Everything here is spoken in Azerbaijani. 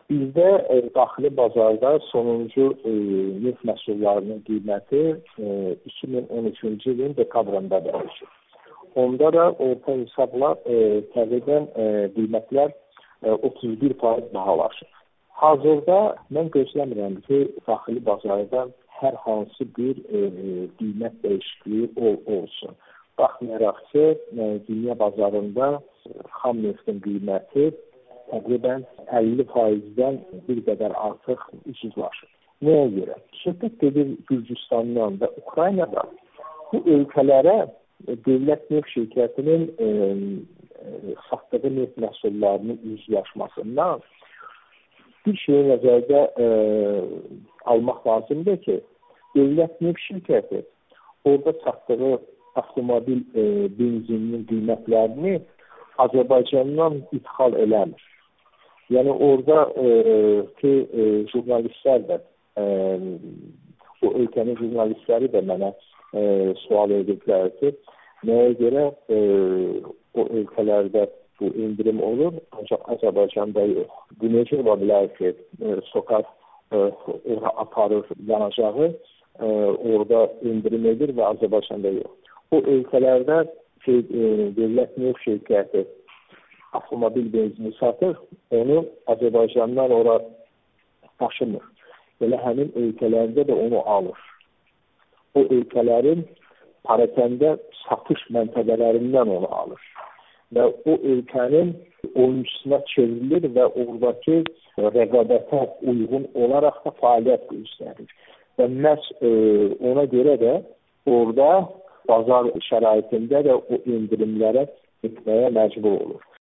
Bizdə daxili bazarda sonuncu neft məhsullarının qiyməti 2013-cü ilin dekabrında dəyişir. Onda da orta hesabla təqribən qiymətlər 31% bahalaşır. Hazırda mən gözləmirəm ki, daxili bazarda hər hansı bir qiymət dəyişikliyi olsun. Baxmayaraq ki, dünya bazarında xam neftin qiyməti təqribən 50%-dən bir qədər artıq ucuzlaşır. Nəyə görə? Söhbət gedir Gürcüstandan və Ukraynadan. Bu ölkələrə dövlət neft şirkətinin satdığı neft məhsullarının ucuzlaşmasından bir şeyi nəzərdə almaq lazımdır ki, dövlət neft şirkəti orada satdığı avtomobil benzininin qiymətlərini Azərbaycandan ithal eləmir. Yəni orada ki, jurnalistlər də, o ölkənin jurnalistləri də mənə sual ediblər ki, nəyə görə o ölkələrdə bu indirim olur, ancaq Azərbaycanda yox. Bu necə ola bilər ki, sokaq ora aparır yanacağı, orada indirim edir və Azərbaycanda yox. O ölkələrdə ki, dövlət neft şirkəti avtomobil benzini satır, onu Azərbaycandan ora daşımır. Belə həmin ölkələrdə də onu alır. O ölkələrin parakəndə satış məntəqələrindən onu alır. Və o ölkənin oyunçusuna çevrilir və oradakı rəqabətə uyğun olaraq da fəaliyyət göstərir. Və məhz ona görə də orada bazar şəraitində də o indirimlərə etməyə məcbur olur.